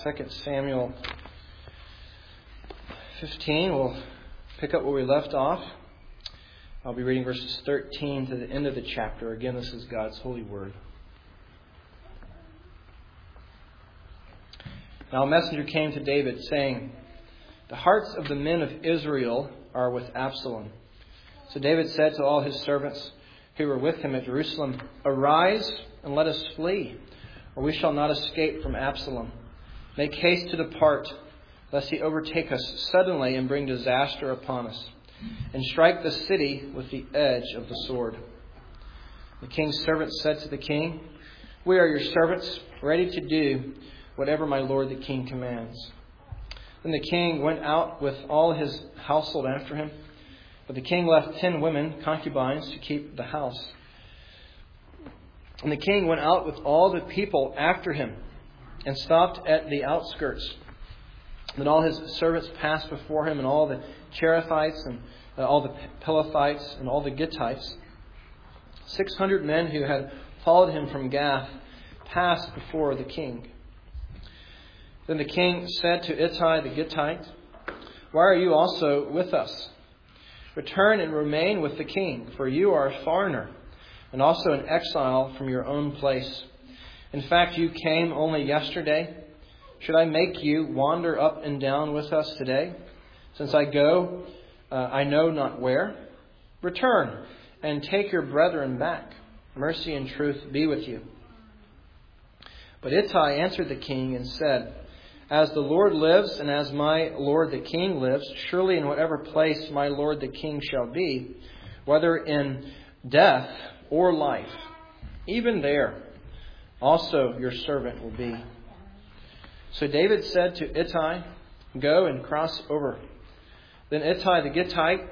2 Samuel 15. We'll pick up where we left off. I'll be reading verses 13 to the end of the chapter. Again, this is God's holy word. Now a messenger came to David, saying, "The hearts of the men of Israel are with Absalom." So David said to all his servants who were with him at Jerusalem, "Arise and let us flee, or we shall not escape from Absalom. Make haste to depart, lest he overtake us suddenly and bring disaster upon us, and strike the city with the edge of the sword." The king's servants said to the king, "We are your servants, ready to do whatever my lord the king commands." Then the king went out with all his household after him, but the king left 10 women, concubines, to keep the house. And the king went out with all the people after him and stopped at the outskirts. Then all his servants passed before him, and all the Cherethites and all the Pelethites and all the Gittites. 600 men who had followed him from Gath passed before the king. Then the king said to Ittai the Gittite, "Why are you also with us? Return and remain with the king, for you are a foreigner and also an exile from your own place. In fact, you came only yesterday. Should I make you wander up and down with us today? Since I go, I know not where. Return and take your brethren back. Mercy and truth be with you." But Ittai answered the king and said, "As the Lord lives, and as my lord the king lives, surely in whatever place my lord the king shall be, whether in death or life, even there also your servant will be." So David said to Ittai, "Go and cross over." Then Ittai the Gittite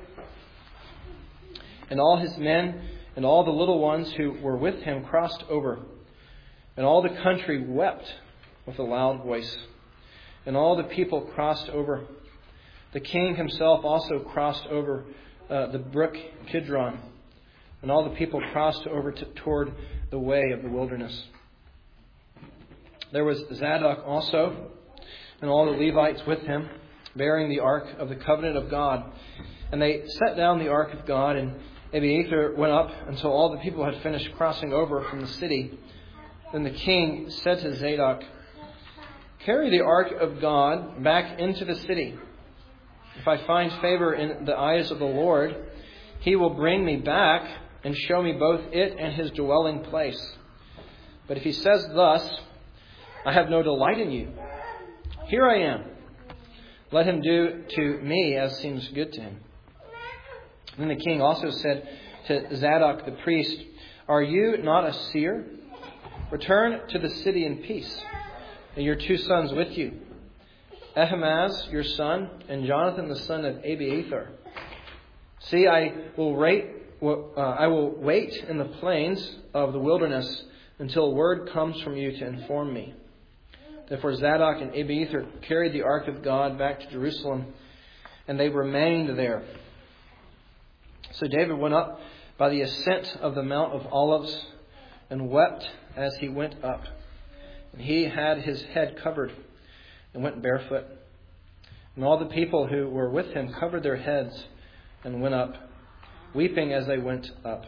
and all his men and all the little ones who were with him crossed over. And all the country wept with a loud voice. And all the people crossed over. The king himself also crossed over the brook Kidron. And all the people crossed over toward the way of the wilderness. There was Zadok also, and all the Levites with him, bearing the ark of the covenant of God. And they set down the ark of God, and Abiathar went up until all the people had finished crossing over from the city. Then the king said to Zadok, "Carry the ark of God back into the city. If I find favor in the eyes of the Lord, he will bring me back and show me both it and his dwelling place. But if he says thus, 'I have no delight in you,' here I am. Let him do to me as seems good to him." Then the king also said to Zadok the priest, "Are you not a seer? Return to the city in peace, and your 2 sons with you, Ahimaaz your son, and Jonathan the son of Abiathar. See, I will wait in the plains of the wilderness until word comes from you to inform me." Therefore Zadok and Abiathar carried the ark of God back to Jerusalem, and they remained there. So David went up by the ascent of the Mount of Olives and wept as he went up. And he had his head covered and went barefoot. And all the people who were with him covered their heads and went up, weeping as they went up.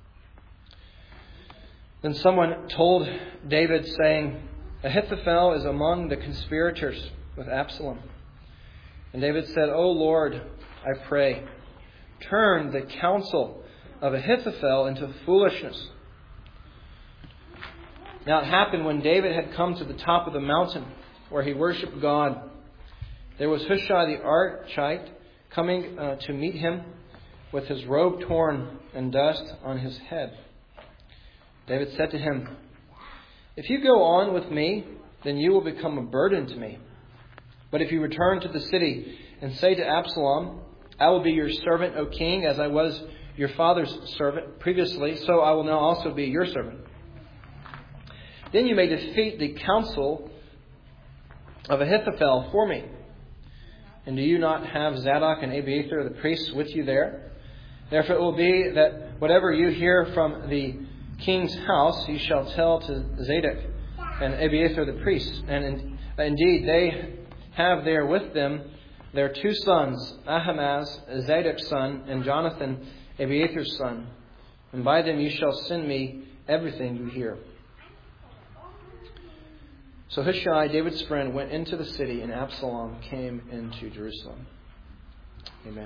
Then someone told David, saying, "Ahithophel is among the conspirators with Absalom." And David said, "O Lord, I pray, turn the counsel of Ahithophel into foolishness." Now it happened when David had come to the top of the mountain where he worshipped God, there was Hushai the Archite coming to meet him with his robe torn and dust on his head. David said to him, "If you go on with me, then you will become a burden to me. But if you return to the city and say to Absalom, 'I will be your servant, O king, as I was your father's servant previously, so I will now also be your servant,' then you may defeat the counsel of Ahithophel for me. And do you not have Zadok and Abiathar the priests with you there? Therefore it will be that whatever you hear from the king's house, you shall tell to Zadok and Abiathar the priests, and Indeed, they have there with them their two sons, Ahimaaz, Zadok's son, and Jonathan, Abiathar's son. And by them you shall send me everything you hear. So Hushai, David's friend, went into the city, and Absalom came into Jerusalem. Amen.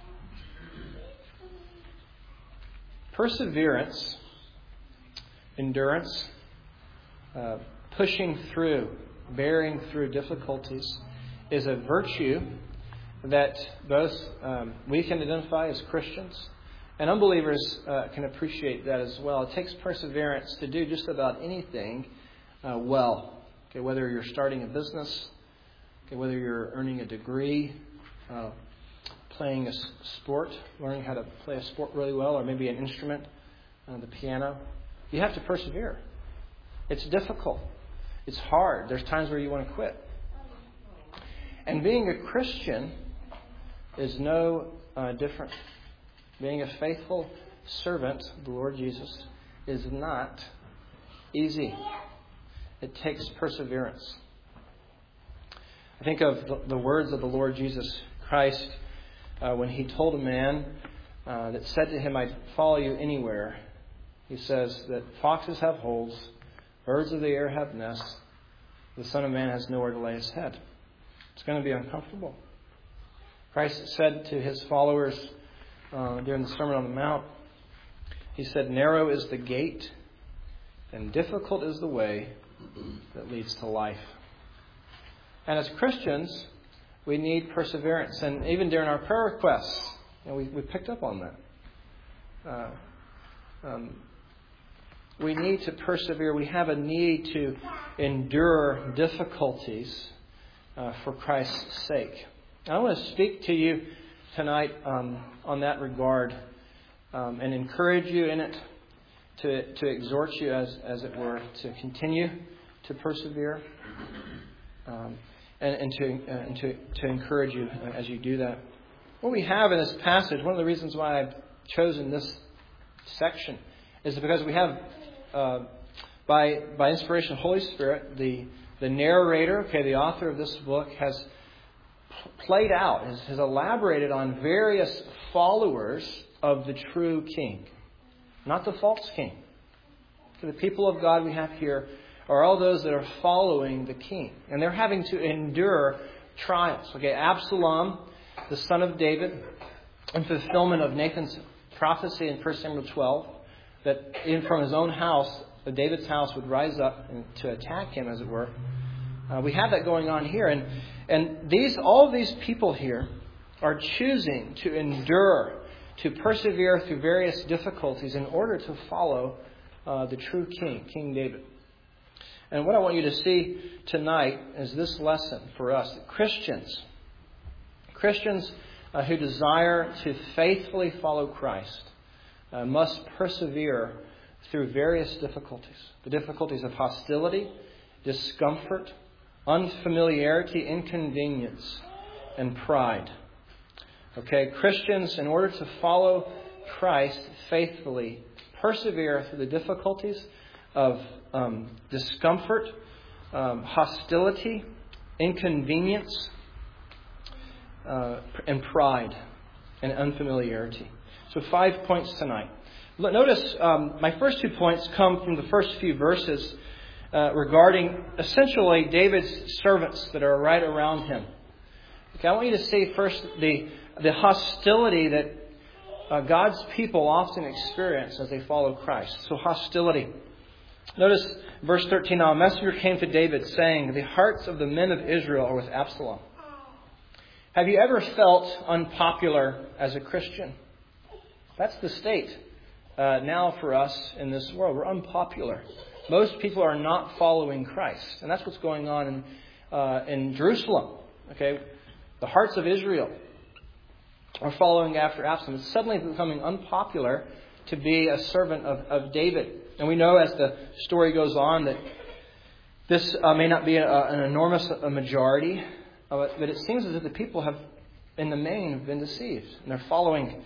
Perseverance, endurance, pushing through, bearing through difficulties is a virtue that both we can identify as Christians and unbelievers can appreciate that as well. It takes perseverance to do just about anything well. Okay, whether you're starting a business, okay, whether you're earning a degree, playing a sport, learning how to play a sport really well, or maybe an instrument, the piano, you have to persevere. It's difficult. It's hard. There's times where you want to quit. And being a Christian is no different. Being a faithful servant of the Lord Jesus is not easy. It takes perseverance. I think of the words of the Lord Jesus Christ when He told a man that said to him, "I'd follow you anywhere." He says that foxes have holes, birds of the air have nests, the Son of Man has nowhere to lay His head. It's going to be uncomfortable. Christ said to His followers during the Sermon on the Mount, He said, "Narrow is the gate and difficult is the way that leads to life." And as Christians, we need perseverance. And even during our prayer requests, we picked up on that. We need to persevere. We have a need to endure difficulties for Christ's sake. I want to speak to you tonight on that regard and encourage you in it, to exhort you, as it were, to continue to persevere and to encourage you as you do that. What we have in this passage, one of the reasons why I've chosen this section, is because we have, by inspiration of the Holy Spirit, the narrator, the author of this book, has played out, has elaborated on various followers of the true king, not the false king. The people of God we have here are all those that are following the king, and they're having to endure trials. Absalom, the son of David, in fulfillment of Nathan's prophecy in 1 Samuel 12, that in from his own house, David's house, would rise up to attack him, as it were. We have that going on here, and all of these people here are choosing to endure, to persevere through various difficulties in order to follow the true king, King David. And what I want you to see tonight is this lesson for us, that Christians who desire to faithfully follow Christ must persevere through various difficulties. The difficulties of hostility, discomfort, unfamiliarity, inconvenience, and pride. Christians, in order to follow Christ faithfully, persevere through the difficulties of discomfort, hostility, inconvenience, and pride and unfamiliarity. So 5 points tonight. Notice my first 2 points come from the first few verses regarding essentially David's servants that are right around him. I want you to see first the hostility that God's people often experience as they follow Christ. So hostility. Notice verse 13. Now a messenger came to David saying, "The hearts of the men of Israel are with Absalom." Have you ever felt unpopular as a Christian? That's the state now for us in this world. We're unpopular. Most people are not following Christ. And that's what's going on in Jerusalem. The hearts of Israel are following after Absalom. It's suddenly becoming unpopular to be a servant of David. And we know as the story goes on that this may not be an enormous majority, but it seems as if the people have, in the main, been deceived. And they're following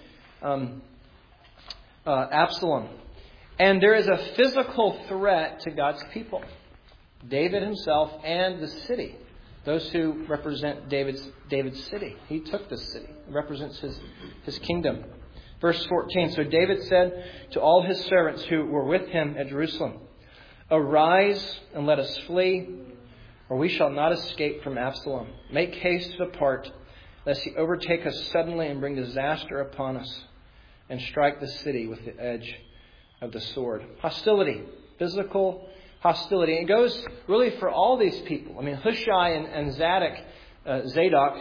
Absalom. And there is a physical threat to God's people. David himself and the city. Those who represent David's city. He took this city. It represents his kingdom. Verse 14. So David said to all his servants who were with him at Jerusalem, "Arise and let us flee, or we shall not escape from Absalom. Make haste to depart, lest he overtake us suddenly and bring disaster upon us, and strike the city with the edge of the sword." Hostility. Physical hostility. And it goes really for all these people. I mean, Hushai and Zadok,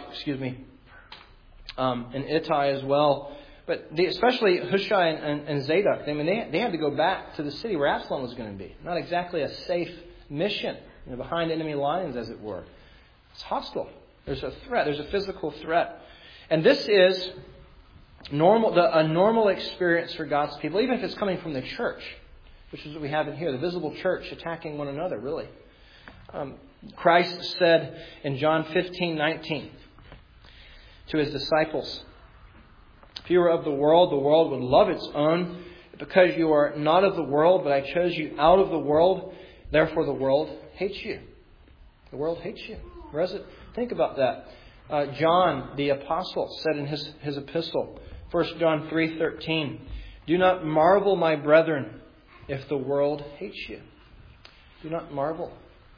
and Ittai as well. But especially Hushai and Zadok, I mean, they had to go back to the city where Absalom was going to be. Not exactly a safe mission, behind enemy lines, as it were. It's hostile. There's a threat. There's a physical threat. And this is a normal experience for God's people, even if it's coming from the church, which is what we have in here, the visible church attacking one another, really. Christ said in John 15:19 to his disciples, "If you were of the world would love its own. Because you are not of the world, but I chose you out of the world, therefore the world hates you." The world hates you. Where is it? Think about that. John, the apostle, said in his epistle, 1 John 3:13, "Do not marvel, my brethren, if the world hates you." Do not marvel.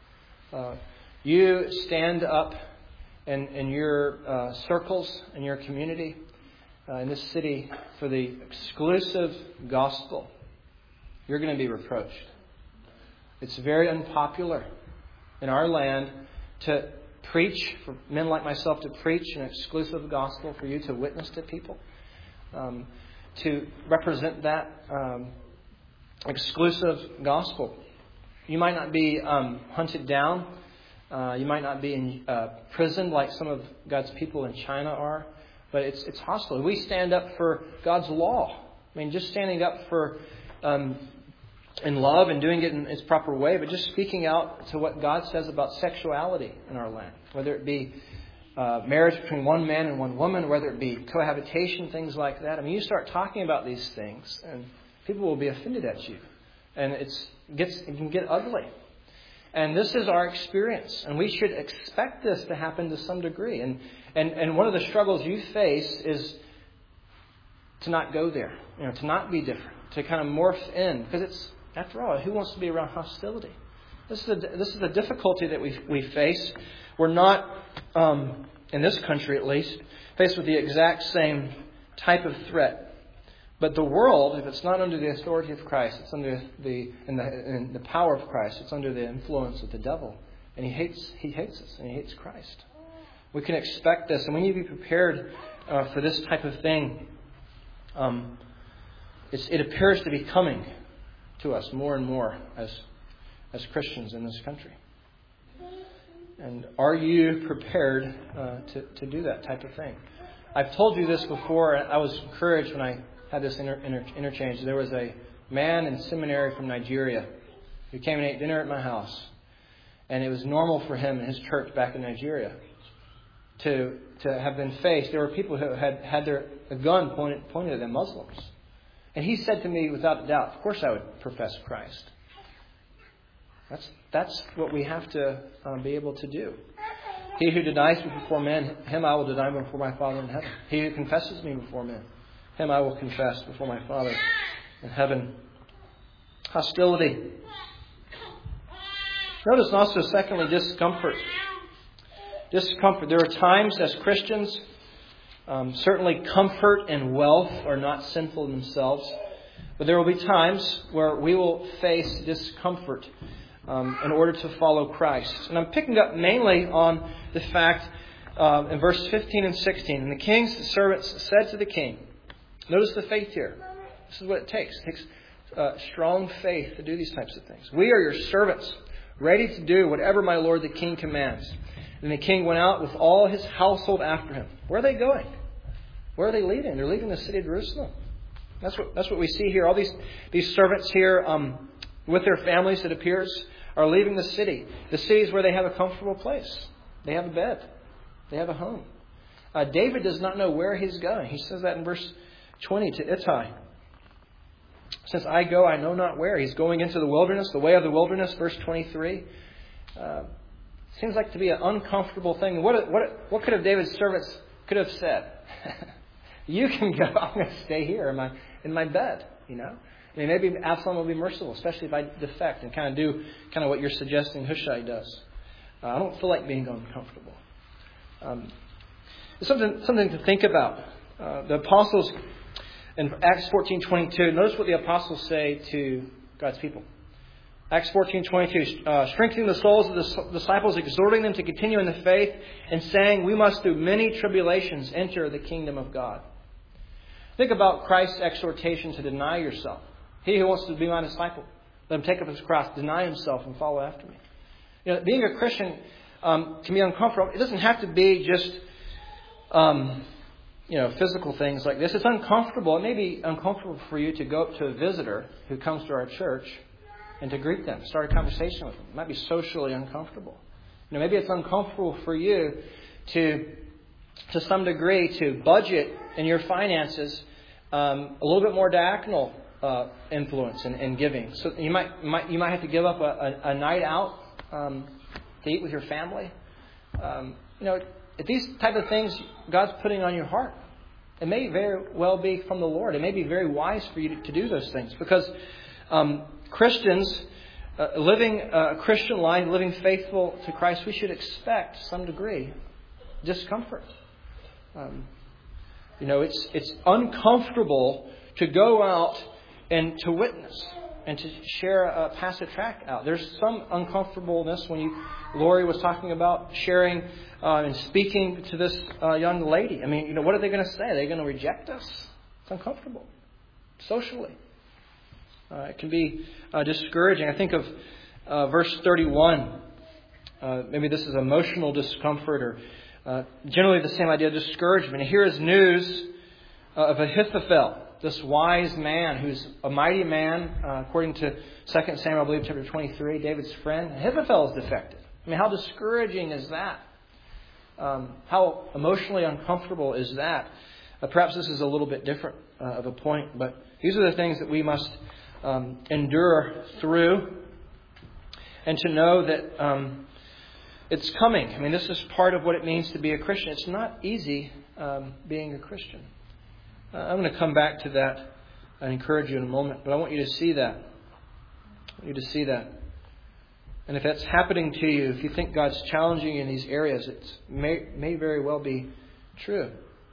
You stand up in your circles, in your community, in this city, for the exclusive gospel. You're going to be reproached. It's very unpopular in our land to preach, for men like myself to preach an exclusive gospel, for you to witness to people, to represent that exclusive gospel. You might not be hunted down. You might not be in prison like some of God's people in China are. But it's hostile. We stand up for God's law. I mean, just standing up for in love and doing it in its proper way, but just speaking out to what God says about sexuality in our land, whether it be marriage between one man and one woman, whether it be cohabitation, things like that. I mean, you start talking about these things, and people will be offended at you, and it can get ugly. And this is our experience, and we should expect this to happen to some degree. And one of the struggles you face is to not go there, to not be different, to kind of morph in, because it's, after all, who wants to be around hostility? This is a difficulty that we face. We're not, in this country at least, faced with the exact same type of threat. But the world, if it's not under the authority of Christ, it's under in the power of Christ, it's under the influence of the devil. And he hates us, and he hates Christ. We can expect this, and we need to be prepared for this type of thing. It appears to be coming to us more and more as Christians in this country. And are you prepared to do that type of thing? I've told you this before. I was encouraged when I had this interchange. There was a man in seminary from Nigeria who came and ate dinner at my house. And it was normal for him and his church back in Nigeria to have been faced. There were people who had a gun pointed at them, Muslims. And he said to me, without a doubt, of course I would profess Christ. That's what we have to be able to do. He who denies me before men, him I will deny before my Father in heaven. He who confesses me before men, him I will confess before my Father in heaven. Hostility. Notice also, secondly, discomfort. Discomfort. There are times as Christians, certainly comfort and wealth are not sinful in themselves. But there will be times where we will face discomfort in order to follow Christ. And I'm picking up mainly on the fact in verse 15 and 16. And the king's servants said to the king, notice the faith here. This is what it takes. It takes strong faith to do these types of things. We are your servants, ready to do whatever my lord the king commands. And the king went out with all his household after him. Where are they going? Where are they leaving? They're leaving the city of Jerusalem. That's what we see here. All these servants here, with their families, it appears, are leaving the city. The cities where they have a comfortable place. They have a bed. They have a home. David does not know where he's going. He says that in verse 20 to Ittai. Since I go, I know not where. He's going into the wilderness, the way of the wilderness, verse 23. Seems like to be an uncomfortable thing. What could have David's servants could have said? You can go. I'm going to stay here in my bed. You know. I mean, maybe Absalom will be merciful, especially if I defect and kind of do what you're suggesting Hushai does. I don't feel like being uncomfortable. It's something to think about. The apostles in Acts 14:22. Notice what the apostles say to God's people. Acts 14:22, strengthening the souls of the disciples, exhorting them to continue in the faith, and saying, we must through many tribulations enter the kingdom of God. Think about Christ's exhortation to deny yourself. He who wants to be my disciple, let him take up his cross, deny himself, and follow after me. You know, being a Christian can be uncomfortable. It doesn't have to be just physical things like this. It's uncomfortable. It may be uncomfortable for you to go up to a visitor who comes to our church and to greet them, start a conversation with them. It might be socially uncomfortable. You know, maybe it's uncomfortable for you to some degree, to budget in your finances a little bit more diaconal influence in giving. So you might have to give up a night out to eat with your family. If these type of things God's putting on your heart, it may very well be from the Lord. It may be very wise for you to do those things because Christians living a Christian life, living faithful to Christ, we should expect some degree discomfort. It's uncomfortable to go out and to witness and to share, pass a tract out. There's some uncomfortableness when Lori was talking about sharing and speaking to this young lady. I mean, what are they going to say? Are they going to reject us? It's uncomfortable socially. It can be discouraging. I think of verse 31. Maybe this is emotional discomfort or generally the same idea of discouragement. And here is news of Ahithophel, this wise man who's a mighty man, according to 2 Samuel, I believe, chapter 23, David's friend. Ahithophel is defected. I mean, how discouraging is that? How emotionally uncomfortable is that? Perhaps this is a little bit different of a point, but these are the things that we must endure through, and to know that it's coming. I mean, this is part of what it means to be a Christian. It's not easy being a Christian. I'm going to come back to that and encourage you in a moment, but I want you to see that. I want you to see that. And if that's happening to you, if you think God's challenging you in these areas, it may very well be true.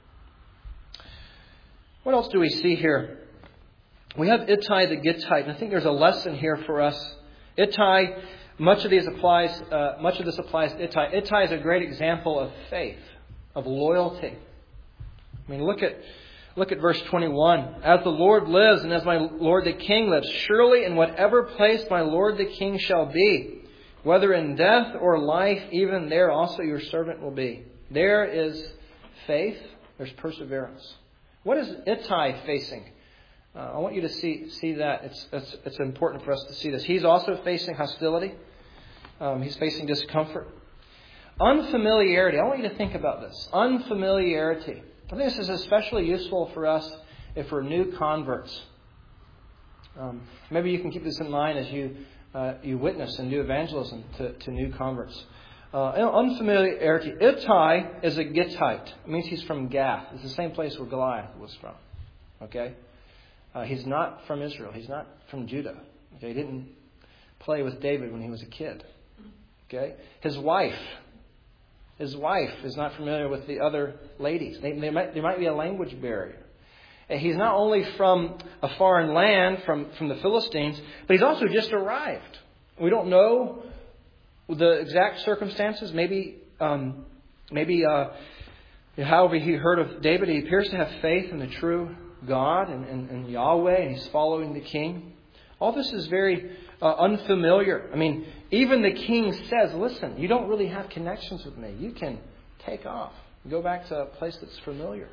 What else do we see here? We have Ittai the Gittite, and I think there's a lesson here for us. Ittai, much of this applies to Ittai. Ittai is a great example of faith, of loyalty. I mean, look at verse 21. As the Lord lives and as my Lord the King lives, surely in whatever place my Lord the King shall be, whether in death or life, even there also your servant will be. There is faith, there's perseverance. What is Ittai facing? I want you to see that. It's important for us to see this. He's also facing hostility. He's facing discomfort. Unfamiliarity. I want you to think about this. Unfamiliarity. I think this is especially useful for us if we're new converts. Maybe you can keep this in mind as you witness and do evangelism to new converts. Unfamiliarity. Ittai is a Gittite. It means he's from Gath. It's the same place where Goliath was from. Okay? He's not from Israel. He's not from Judah. Okay? He didn't play with David when he was a kid. Okay? His wife is not familiar with the other ladies. There might be a language barrier. He's not only from a foreign land, from the Philistines, but he's also just arrived. We don't know the exact circumstances. Maybe however he heard of David, he appears to have faith in the true God and Yahweh, and he's following the king. All this is very unfamiliar. I mean, even the king says, listen, you don't really have connections with me. You can take off. Go back to a place that's familiar.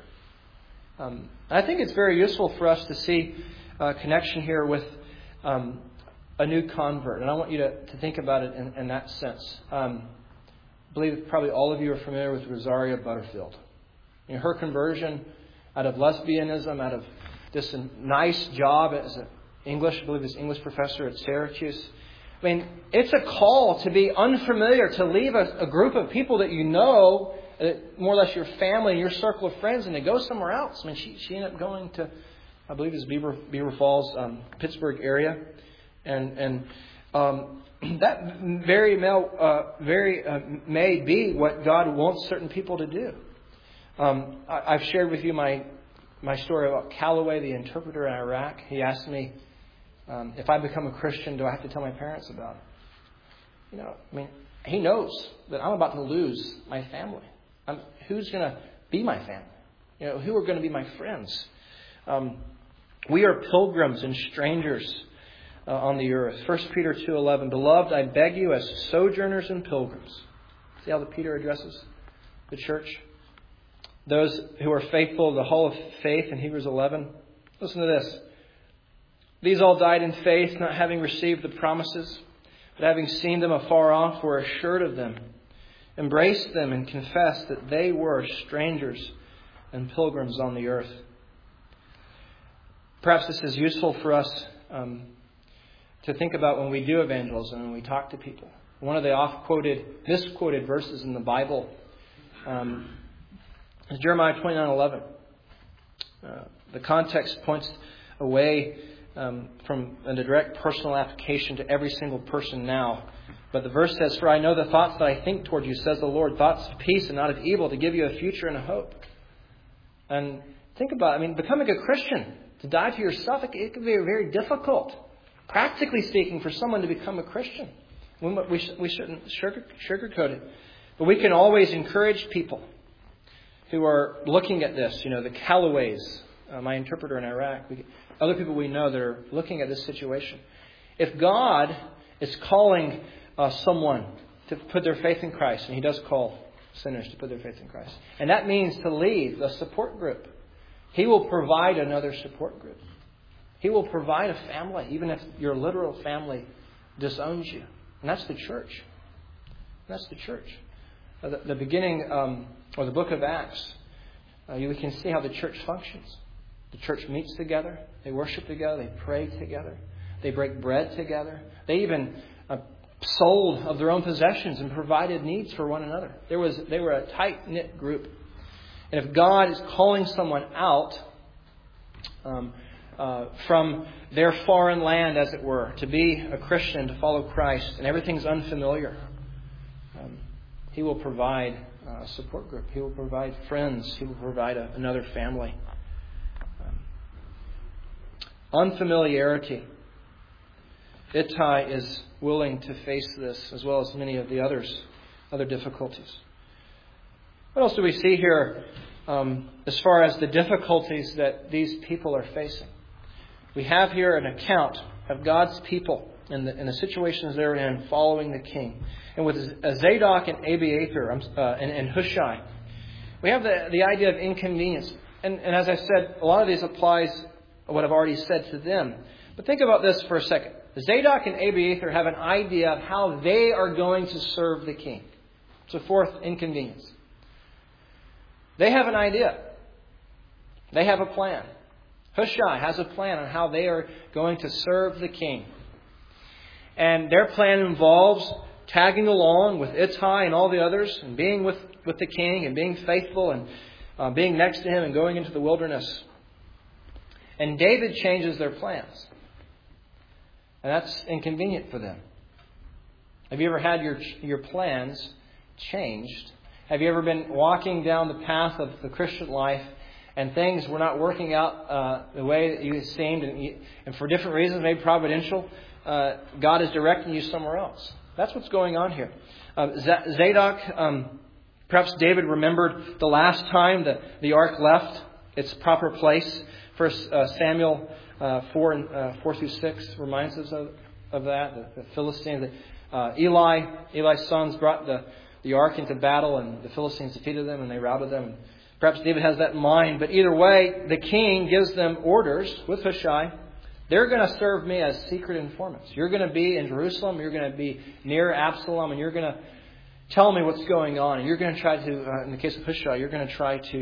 I think it's very useful for us to see a connection here with a new convert. And I want you to think about it in that sense. I believe probably all of you are familiar with Rosaria Butterfield. You know, her conversion out of lesbianism, out of this nice job as an English professor at Syracuse, I mean, it's a call to be unfamiliar, to leave a group of people that you know, more or less your family and your circle of friends, and to go somewhere else. I mean, she ended up going to, I believe it's Beaver Falls, Pittsburgh area. And that very may be what God wants certain people to do. I've shared with you my story about Calloway, the interpreter in Iraq. He asked me, if I become a Christian, do I have to tell my parents about it? He knows that I'm about to lose my family. Who's going to be my family? Who are going to be my friends? We are pilgrims and strangers on the earth. 1 Peter 2:11, Beloved, I beg you as sojourners and pilgrims. See how Peter addresses the church? Those who are faithful to the hall of faith in Hebrews 11. Listen to this. These all died in faith, not having received the promises, but having seen them afar off, were assured of them, embraced them, and confessed that they were strangers and pilgrims on the earth. Perhaps this is useful for us to think about when we do evangelism and we talk to people. One of the misquoted verses in the Bible is Jeremiah 29:11. The context points away from a direct personal application to every single person now. But the verse says, For I know the thoughts that I think toward you, says the Lord, thoughts of peace and not of evil, to give you a future and a hope. And think about it. becoming a Christian, to die to yourself, it can be very difficult, practically speaking, for someone to become a Christian. We shouldn't sugarcoat it. But we can always encourage people who are looking at this. The Calloways, my interpreter in Iraq, other people we know that are looking at this situation. If God is calling someone to put their faith in Christ, and He does call sinners to put their faith in Christ, and that means to leave a support group, He will provide another support group. He will provide a family, even if your literal family disowns you. And that's the church. That's the church. The beginning, or the book of Acts, you can see how the church functions. The church meets together. They worship together. They pray together. They break bread together. They even sold of their own possessions and provided needs for one another. They were a tight-knit group. And if God is calling someone out from their foreign land, as it were, to be a Christian, to follow Christ, and everything's unfamiliar, He will provide a support group. He will provide friends. He will provide another family. Unfamiliarity. Ittai is willing to face this, as well as many of the other difficulties. What else do we see here as far as the difficulties that these people are facing? We have here an account of God's people and the situations they're in following the king. And with Zadok and Abiathar and Hushai, we have the idea of inconvenience. And as I said, a lot of these applies what I've already said to them. But think about this for a second. Zadok and Abiathar have an idea of how they are going to serve the king. It's a fourth inconvenience. They have an idea. They have a plan. Hushai has a plan on how they are going to serve the king. And their plan involves tagging along with Ittai and all the others, and being with the king, and being faithful, and being next to him, and going into the wilderness. And David changes their plans. And that's inconvenient for them. Have you ever had your plans changed? Have you ever been walking down the path of the Christian life and things were not working out the way that you seemed, and for different reasons, maybe providential, God is directing you somewhere else? That's what's going on here. Zadok, perhaps David remembered the last time the ark left its proper place. 1 Samuel 4-6 reminds us of that. The Philistines, Eli's sons brought the ark into battle, and the Philistines defeated them, and they routed them. Perhaps David has that in mind. But either way, the king gives them orders with Hushai. They're going to serve me as secret informants. You're going to be in Jerusalem. You're going to be near Absalom, and you're going to tell me what's going on. And you're going to try to, in the case of Hushai, you're going to try to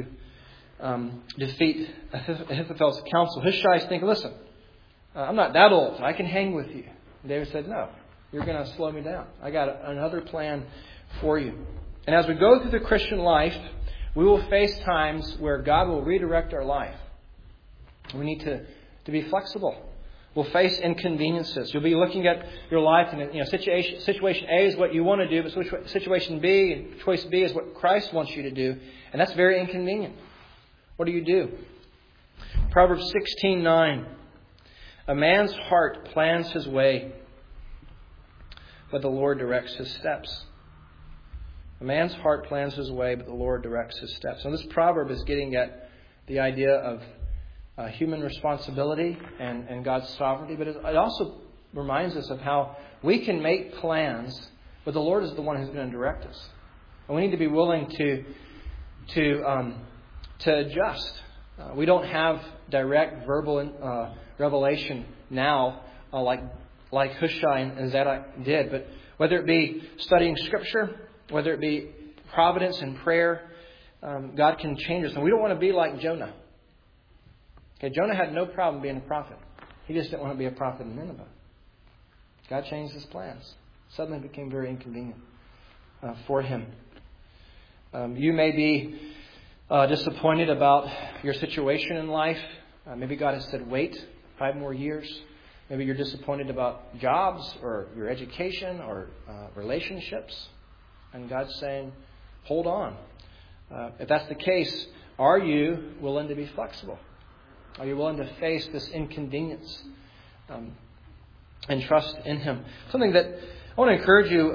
defeat Ahithophel's counsel. Hushai's thinking, listen, I'm not that old. I can hang with you. And David said, no, You're going to slow me down. I got another plan for you. And as we go through the Christian life, we will face times where God will redirect our life. We need to be flexible. We'll face inconveniences. You'll be looking at your life and situation A is what you want to do, but situation B and choice B is what Christ wants you to do. And that's very inconvenient. What do you do? Proverbs 16:9. A man's heart plans his way, but the Lord directs his steps. A man's heart plans his way, but the Lord directs his steps. So this proverb is getting at the idea of human responsibility and God's sovereignty. But it also reminds us of how we can make plans, but the Lord is the one who's going to direct us. And we need to be willing to adjust. We don't have direct verbal revelation now like Hushai and Zadok did. But whether it be studying Scripture, whether it be providence and prayer, God can change us. And we don't want to be like Jonah. Okay, Jonah had no problem being a prophet. He just didn't want to be a prophet in Nineveh. God changed his plans. Suddenly it became very inconvenient for him. You may be disappointed about your situation in life. Maybe God has said, wait 5 more years. Maybe you're disappointed about jobs or your education or relationships. And God's saying, hold on. If that's the case, are you willing to be flexible? Are you willing to face this inconvenience and trust in Him? Something that I want to encourage you,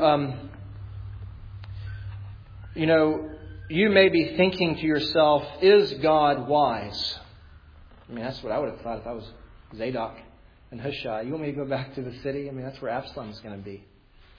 you may be thinking to yourself, is God wise? I mean, that's what I would have thought if I was Zadok and Hushai. You want me to go back to the city? I mean, that's where Absalom's going to be.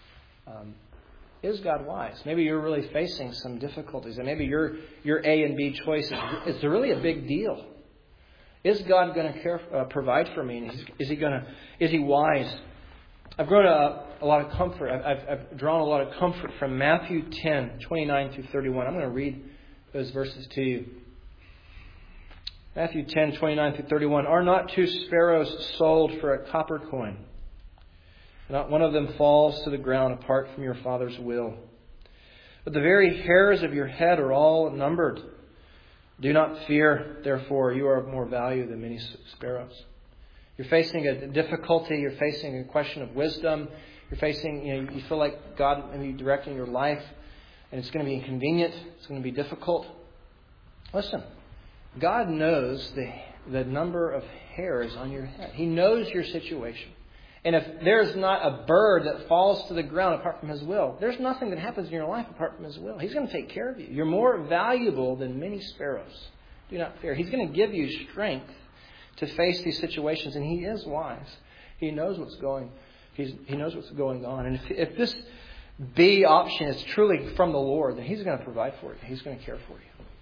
Is God wise? Maybe you're really facing some difficulties, and maybe your A and B choice is really a big deal. Is God going to provide for me? Is He wise? I've grown a lot of comfort. I've drawn a lot of comfort from Matthew 10:29 through 31. I'm going to read those verses to you. Matthew 10:29 through 31. Are not 2 sparrows sold for a copper coin? Not one of them falls to the ground apart from your Father's will. But the very hairs of your head are all numbered. Do not fear, therefore, you are of more value than many sparrows. You're facing a difficulty. You're facing a question of wisdom. You're facing, you feel like God may be directing your life, and it's going to be inconvenient. It's going to be difficult. Listen, God knows the number of hairs on your head. He knows your situation. And if there's not a bird that falls to the ground apart from His will, there's nothing that happens in your life apart from His will. He's going to take care of you. You're more valuable than many sparrows. Do not fear. He's going to give you strength to face these situations, and He is wise. He knows what's going. He knows what's going on. And if this B option is truly from the Lord, then He's going to provide for you. He's going to care for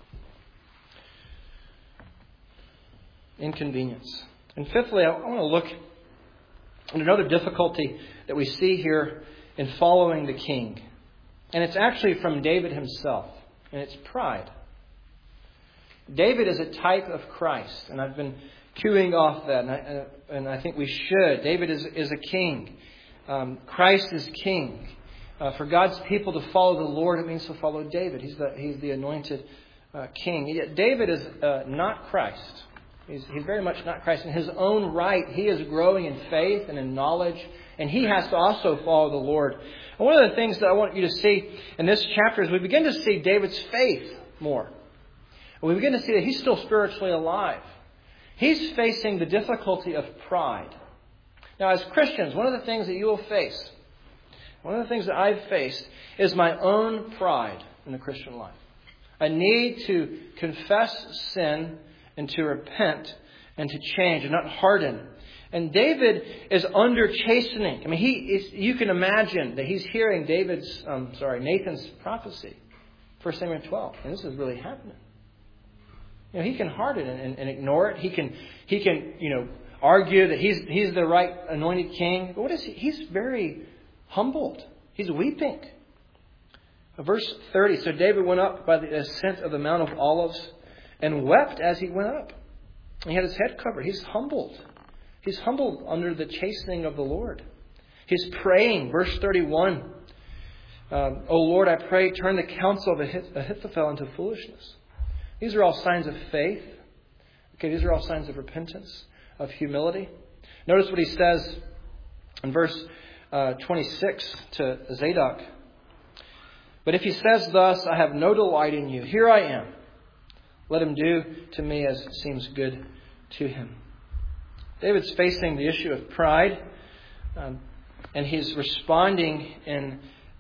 you. Inconvenience. And fifthly, I want to look and another difficulty that we see here in following the king. And it's actually from David himself. And it's pride. David is a type of Christ. And I've been queuing off that. And I think we should. David is a king. Christ is king. For God's people to follow the Lord, it means to follow David. He's the anointed king. Yet David is not Christ. He's very much not Christ. In his own right, he is growing in faith and in knowledge. And he has to also follow the Lord. And one of the things that I want you to see in this chapter is we begin to see David's faith more. And we begin to see that he's still spiritually alive. He's facing the difficulty of pride. Now, as Christians, one of the things that you will face, one of the things that I've faced, is my own pride in the Christian life. A need to confess sin and to repent and to change and not harden. And David is under chastening. I mean, you can imagine that he's hearing Nathan's prophecy, 1 Samuel 12. And this is really happening. He can harden and ignore it. He can argue that he's the right anointed king. But what is he? He's very humbled. He's weeping. Verse 30. So David went up by the ascent of the Mount of Olives and wept as he went up. He had his head covered. He's humbled. He's humbled under the chastening of the Lord. He's praying. Verse 31. O Lord, I pray, turn the counsel of Ahithophel into foolishness. These are all signs of faith. Okay, these are all signs of repentance, of humility. Notice what he says in verse 26 to Zadok. But if he says thus, I have no delight in you. Here I am. Let him do to me as seems good to him. David's facing the issue of pride, and he's responding in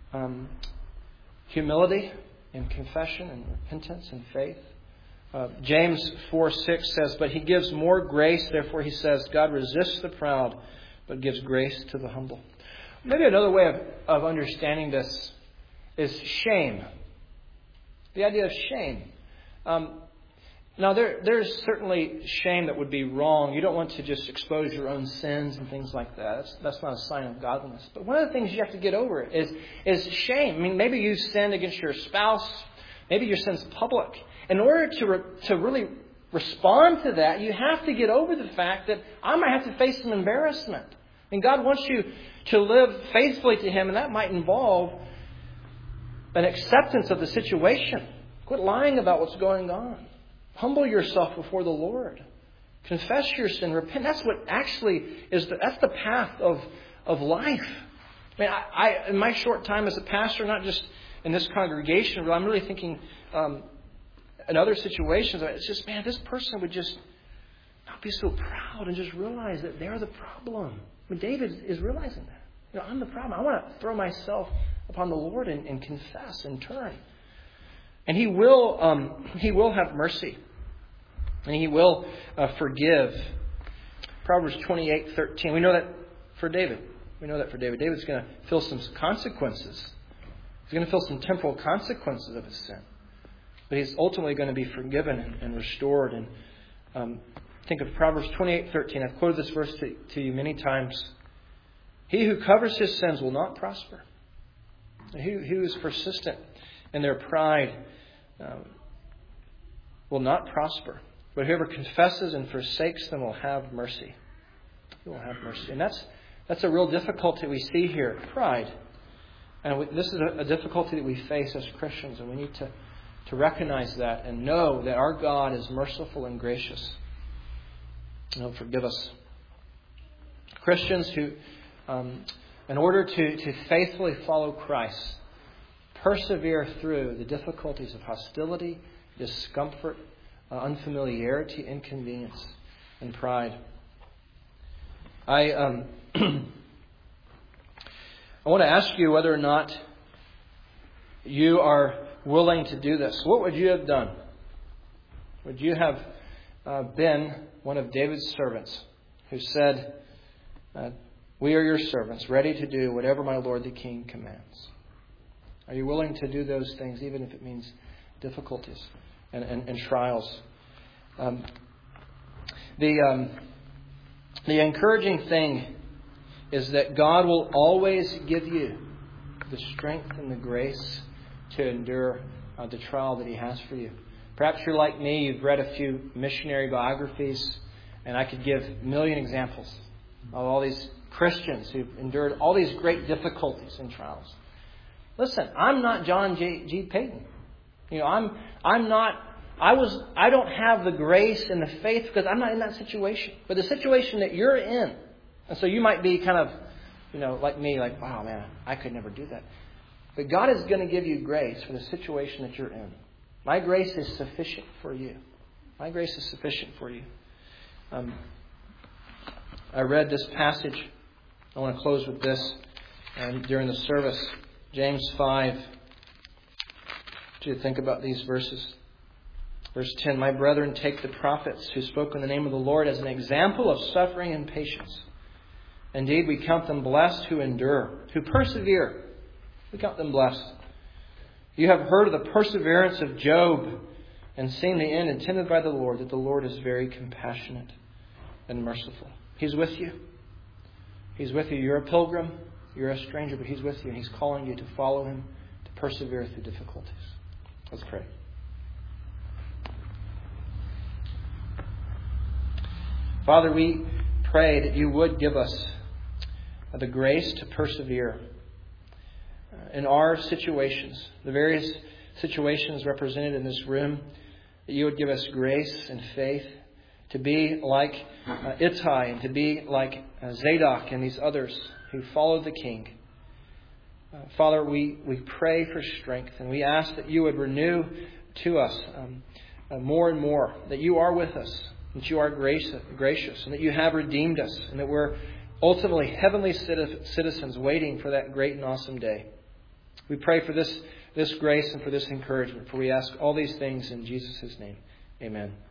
humility, in confession, and repentance, and faith. James 4:6 says, but he gives more grace. Therefore, he says, God resists the proud, but gives grace to the humble. Maybe another way of understanding this is shame. The idea of shame. Now, there's certainly shame that would be wrong. You don't want to just expose your own sins and things like that. That's not a sign of godliness. But one of the things you have to get over is shame. I mean, maybe you sinned against your spouse. Maybe your sin's public. In order to really respond to that, you have to get over the fact that I might have to face some embarrassment. And God wants you to live faithfully to Him, and that might involve an acceptance of the situation. Quit lying about what's going on. Humble yourself before the Lord. Confess your sin. Repent. That's what actually that's the path of life. I mean, I in my short time as a pastor, not just in this congregation, but I'm really thinking in other situations. It's just, man, this person would just not be so proud and just realize that they're the problem. I mean, David is realizing that. I'm the problem. I want to throw myself upon the Lord and confess and turn. And He will have mercy. And He will forgive. Proverbs 28:13. We know that for David. David's going to feel some consequences. He's going to feel some temporal consequences of his sin. But he's ultimately going to be forgiven and restored. And think of Proverbs 28:13. I've quoted this verse to you many times. He who covers his sins will not prosper. He who is persistent in their pride will not prosper. But whoever confesses and forsakes them will have mercy. He will have mercy. And that's a real difficulty we see here. Pride. And this is a difficulty that we face as Christians. And we need to recognize that and know that our God is merciful and gracious. And He'll forgive us. Christians who, in order to faithfully follow Christ, persevere through the difficulties of hostility, discomfort, unfamiliarity, inconvenience, and pride. I want to ask you whether or not you are willing to do this. What would you have done? Would you have been one of David's servants who said, we are your servants, ready to do whatever my Lord the King commands? Are you willing to do those things, even if it means difficulties and trials? The encouraging thing is that God will always give you the strength and the grace to endure the trial that He has for you. Perhaps you're like me, you've read a few missionary biographies, and I could give a million examples of all these Christians who've endured all these great difficulties and trials. Listen, I'm not John G. Payton. I don't have the grace and the faith because I'm not in that situation. But the situation that you're in, and so you might be kind of, like me, like, wow, man, I could never do that. But God is going to give you grace for the situation that you're in. My grace is sufficient for you. My grace is sufficient for you. I read this passage. I want to close with this. And during the service, James 5. To think about these verses. Verse 10, my brethren, take the prophets who spoke in the name of the Lord as an example of suffering and patience. Indeed, we count them blessed who endure, who persevere. We count them blessed. You have heard of the perseverance of Job and seen the end intended by the Lord, that the Lord is very compassionate and merciful. He's with you. He's with you. You're a pilgrim. You're a stranger, but He's with you. And He's calling you to follow Him, to persevere through difficulties. Let's pray. Father, we pray that You would give us the grace to persevere in our situations, the various situations represented in this room, that you would give us grace and faith to be like Ittai and to be like Zadok and these others who followed the king. Father, we pray for strength, and we ask that you would renew to us more and more that you are with us, that you are gracious, and that you have redeemed us, and that we're ultimately heavenly citizens waiting for that great and awesome day. We pray for this grace and for this encouragement, for we ask all these things in Jesus' name. Amen.